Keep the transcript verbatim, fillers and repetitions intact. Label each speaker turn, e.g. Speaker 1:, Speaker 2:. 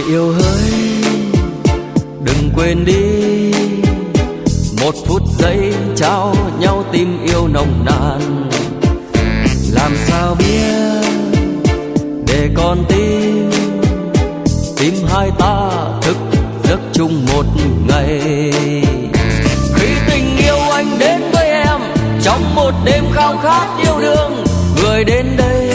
Speaker 1: yêu hỡi, đừng quên đi một phút giây trao nhau tim yêu nồng nàn. Làm sao biết để con tim tim hai ta thức giấc chung một ngày. Khi tình yêu anh đến với em trong một đêm khao khát yêu đương, người đến đây